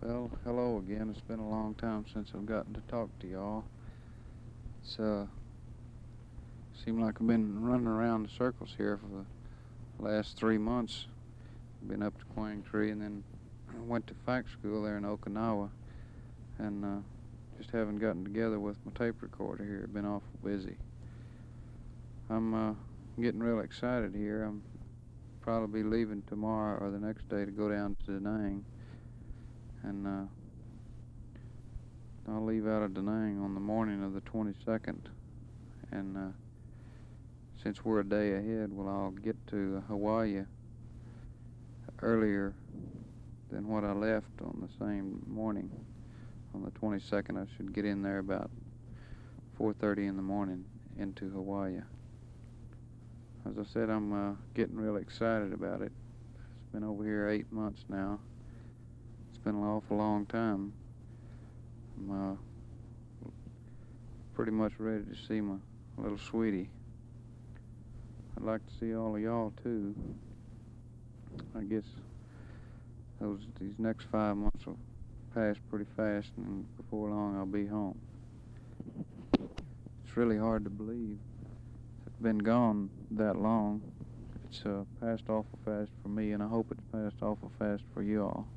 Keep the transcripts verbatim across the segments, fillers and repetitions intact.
Well, hello again. It's been a long time since I've gotten to talk to y'all. It's uh seemed like I've been running around in circles here for the last three months. I've been up to Quang Tree and then I went to fac school there in Okinawa, and uh, just haven't gotten together with my tape recorder here. Been awful busy. I'm uh, getting real excited here. I'm probably be leaving tomorrow or the next day to go down to Da Nang, and uh, I'll leave out of Da Nang on the morning of the twenty-second, and uh, since we're a day ahead, well, I'll get to Hawaii earlier than what I left on the same morning. On the twenty-second, I should get in there about four thirty in the morning into Hawaii. As I said, I'm uh, getting really excited about it. It's been over here eight months now. It's been an awful long time. I'm uh, pretty much ready to see my little sweetie. I'd like to see all of y'all too. I guess those these next five months will pass pretty fast, and before long I'll be home. It's really hard to believe I've been gone that long. It's uh, passed awful fast for me, and I hope it's passed awful fast for you all.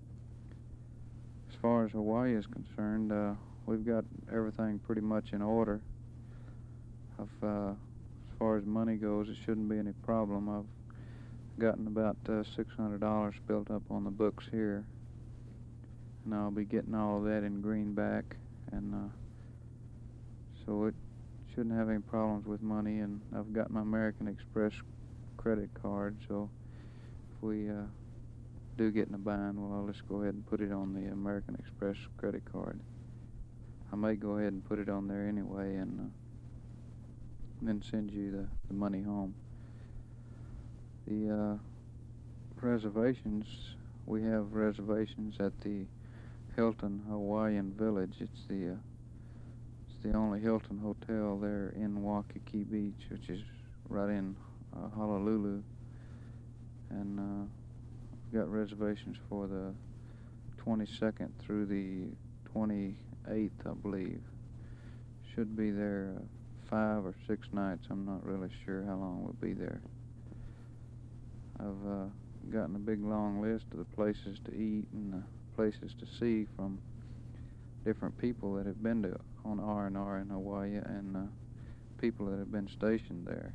As far as Hawaii is concerned, uh, we've got everything pretty much in order. I've, uh, as far as money goes, it shouldn't be any problem. I've gotten about uh, six hundred dollars built up on the books here, and I'll be getting all of that in greenback, and uh, so it shouldn't have any problems with money. And I've got my American Express credit card, so if we uh, do get in a bind, well, I'll just go ahead and put it on the American Express credit card. I may go ahead and put it on there anyway, and uh, then send you the, the money home. The uh, reservations, we have reservations at the Hilton Hawaiian Village. It's the uh, it's the only Hilton hotel there in Waikiki Beach, which is right in uh, Honolulu, and uh, we've got reservations for the twenty-second through the twenty-eighth, I believe. Should be there uh, five or six nights. I'm not really sure how long we'll be there. I've uh, gotten a big long list of the places to eat and the places to see from different people that have been to on R and R in Hawaii, and uh, people that have been stationed there.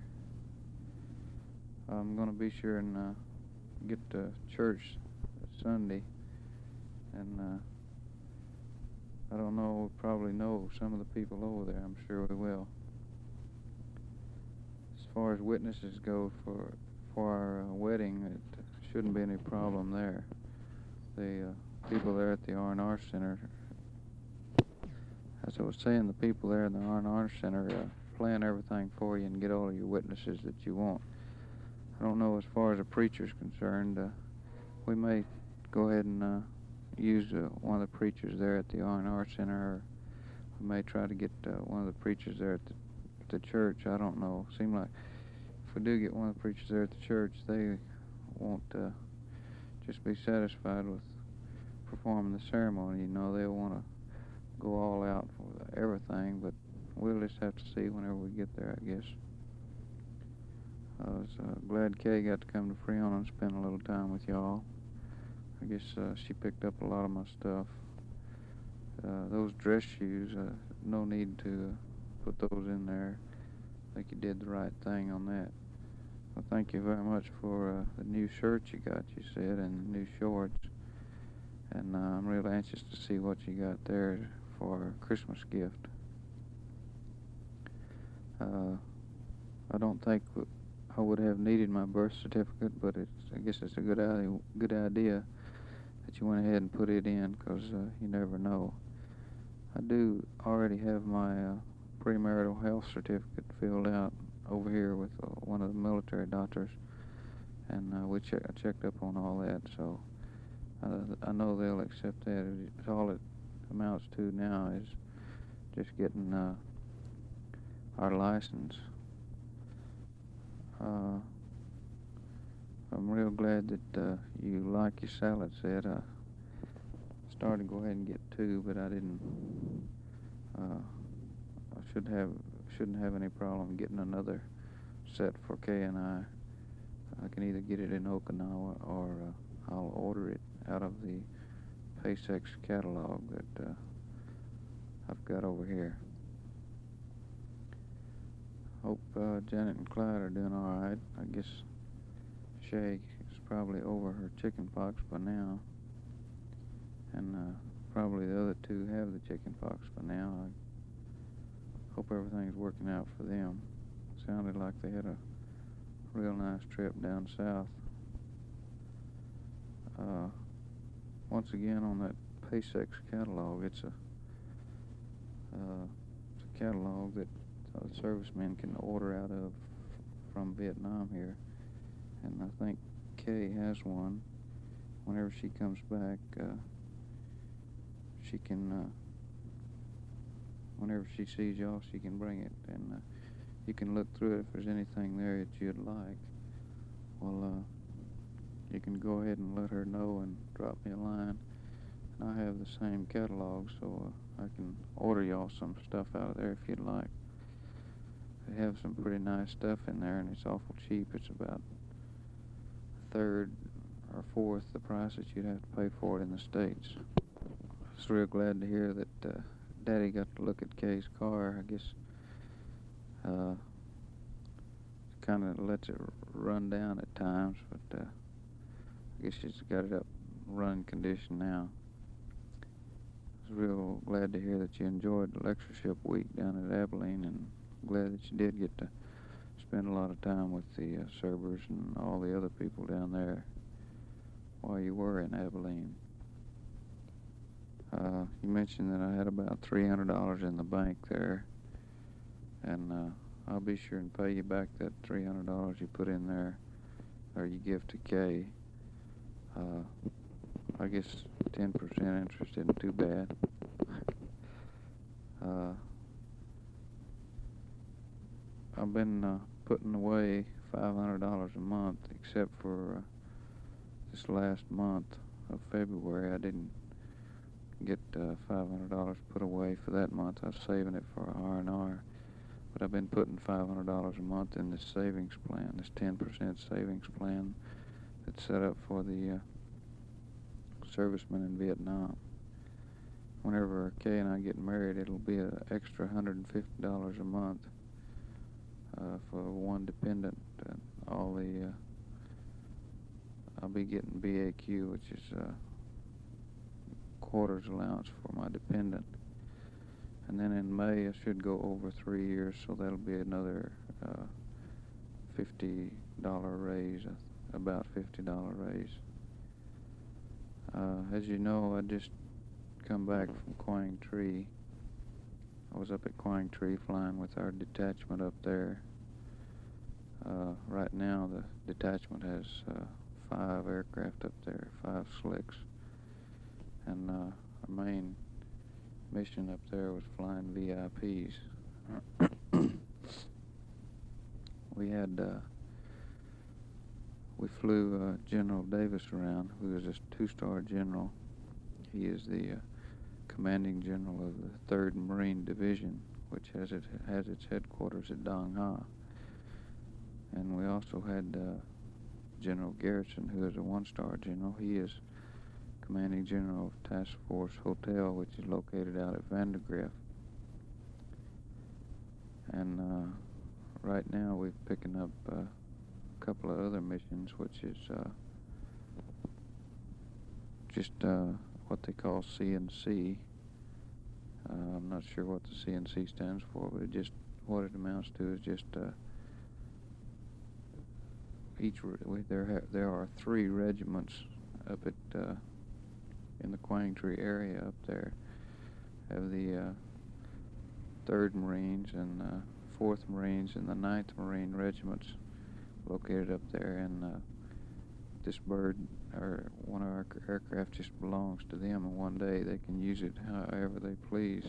I'm going to be sure and uh, get to church Sunday, and uh, I don't know, we'll probably know some of the people over there. I'm sure we will. As far as witnesses go for for our uh, wedding, it shouldn't be any problem there. The uh, people there at the R and R Center, as I was saying, the people there in the R and R Center uh, plan everything for you and get all of your witnesses that you want. I don't know, as far as a preacher's concerned, uh, we may go ahead and uh, use uh, one of the preachers there at the R and R Center, or we may try to get uh, one of the preachers there at the, at the church. I don't know. Seem like if we do get one of the preachers there at the church, they won't uh, just be satisfied with performing the ceremony. You know, they'll want to go all out for everything, but we'll just have to see whenever we get there, I guess. I was uh, glad Kay got to come to Freon and spend a little time with y'all. I guess uh, she picked up a lot of my stuff. Uh, those dress shoes, uh, no need to uh, put those in there. I think you did the right thing on that. Well, thank you very much for uh, the new shirt you got, you said, and the new shorts. And uh, I'm real anxious to see what you got there for a Christmas gift. Uh, I don't think I would have needed my birth certificate, but it's, I guess it's a good idea, good idea that you went ahead and put it in, because uh, you never know. I do already have my uh, premarital health certificate filled out over here with uh, one of the military doctors, and uh, we che I checked up on all that, so uh, I know they'll accept that. It's all it amounts to now is just getting uh, our license. Uh, I'm real glad that uh, you like your salad set. I started to go ahead and get two, but I didn't. Uh, I should have shouldn't have any problem getting another set for Kay and I. I can either get it in Okinawa or uh, I'll order it out of the Pacex catalog that uh, I've got over here. Hope uh, Janet and Clyde are doing all right. I guess Shay is probably over her chicken pox by now, and uh, probably the other two have the chicken pox by now. I hope everything's working out for them. Sounded like they had a real nice trip down south. Uh, once again, on that Pacex catalog, it's a uh, it's a catalog that uh, servicemen can order out of from Vietnam here, and I think Kay has one. Whenever she comes back, uh, she can. Uh, whenever she sees y'all, she can bring it, and uh, you can look through it if there's anything there that you'd like. Well, uh, you can go ahead and let her know and drop me a line. And I have the same catalog, so uh, I can order y'all some stuff out of there if you'd like. They have some pretty nice stuff in there, and it's awful cheap. It's about a third or fourth the price that you'd have to pay for it in the States. I was real glad to hear that uh, Daddy got to look at Kay's car. I guess uh, kind of lets it run down at times, but uh, I guess she's got it up run condition now. I was real glad to hear that you enjoyed the lectureship week down at Abilene, and glad that you did get to spend a lot of time with the uh, servers and all the other people down there while you were in Abilene. Uh, you mentioned that I had about three hundred dollars in the bank there, and uh, I'll be sure and pay you back that three hundred dollars you put in there, or you give to Kay. Uh, I guess ten percent interest isn't too bad. uh, I've been uh, putting away five hundred dollars a month, except for uh, this last month of February. I didn't get uh, five hundred dollars put away for that month. I was saving it for R and R. But I've been putting five hundred dollars a month in this savings plan, this ten percent savings plan that's set up for the uh, servicemen in Vietnam. Whenever Kay and I get married, it'll be an extra one hundred fifty dollars a month uh, for one dependent. And all the, uh, I'll be getting B A Q, which is uh, quarters allowance for my dependent. And then in May, I should go over three years, so that'll be another uh, fifty dollar raise, about fifty dollar raise. Uh, as you know, I just come back from Quang Tri. I was up at Quang Tri flying with our detachment up there. Uh, right now, the detachment has uh, five aircraft up there, five slicks. And uh, our main mission up there was flying V I Ps. we had, uh, we flew uh, General Davis around, who is a two-star general. He is the uh, commanding general of the third Marine Division, which has, it, has its headquarters at Dong Ha. And we also had uh, General Garrison, who is a one-star general. He is commanding general of Task Force Hotel, which is located out at Vandergrift. And uh, right now we're picking up uh, a couple of other missions, which is uh, just uh, what they call C N C. Uh, I'm not sure what the C N C stands for, but it just what it amounts to is just uh, each re there ha there are three regiments up at uh, in the Quang Tri area up there. Have the uh, third Marines and uh, fourth Marines and the ninth Marine regiments located up there, and uh, this bird, or one of our aircraft, just belongs to them, and one day they can use it however they please.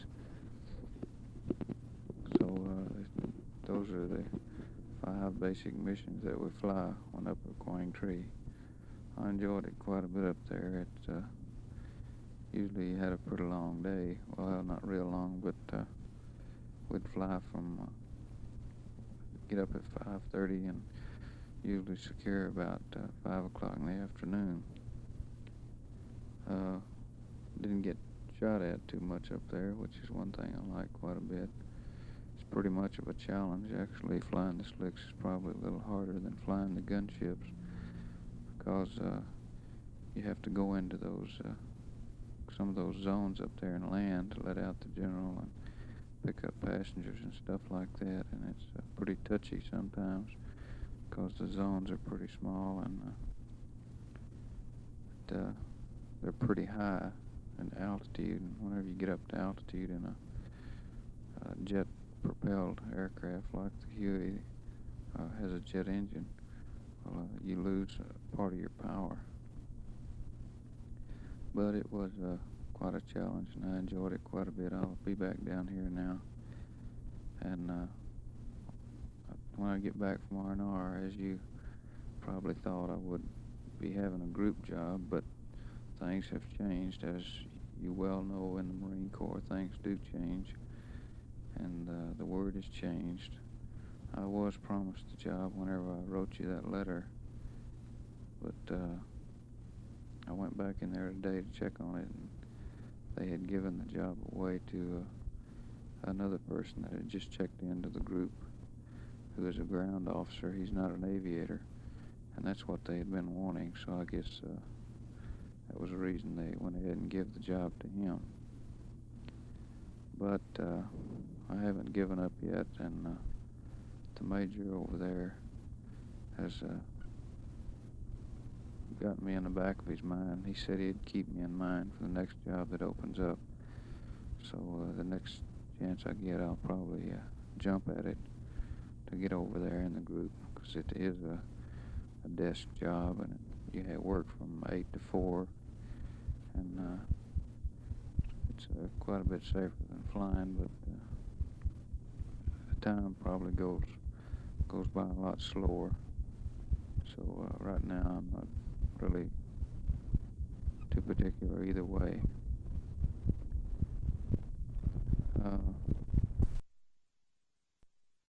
So uh, those are the five basic missions that we fly when up at Quang Tri. I enjoyed it quite a bit up there. It, uh, usually you had a pretty long day. Well, not real long, but uh, we'd fly from, uh, get up at five thirty and usually secure about uh, five o'clock in the afternoon. Uh, didn't get shot at too much up there, which is one thing I like quite a bit. It's pretty much of a challenge, actually. Flying the slicks is probably a little harder than flying the gunships because uh, you have to go into those uh, some of those zones up there and land to let out the general and pick up passengers and stuff like that, and it's uh, pretty touchy sometimes because the zones are pretty small and uh, but, uh, they're pretty high in altitude, and whenever you get up to altitude in a, a jet propelled aircraft like the Huey uh, has a jet engine, well, uh, you lose uh, part of your power. But it was uh, quite a challenge, and I enjoyed it quite a bit. I'll be back down here now, and uh, when I get back from R and R, as you probably thought, I would be having a group job, but things have changed. As you well know, in the Marine Corps, things do change, and uh, the word has changed. I was promised the job whenever I wrote you that letter, but uh, I went back in there today to check on it, and they had given the job away to uh, another person that had just checked into the group, who is a ground officer. He's not an aviator, and that's what they had been wanting, so I guess uh, that was the reason they went ahead and gave the job to him. But uh, I haven't given up yet, and uh, the major over there has uh, got me in the back of his mind. He said he'd keep me in mind for the next job that opens up. So uh, the next chance I get, I'll probably uh, jump at it to get over there in the group, because it is a, a desk job, and it, you have work from eight to four, and uh, it's uh, quite a bit safer than flying, but uh, the time probably goes goes by a lot slower. So uh, right now I'm not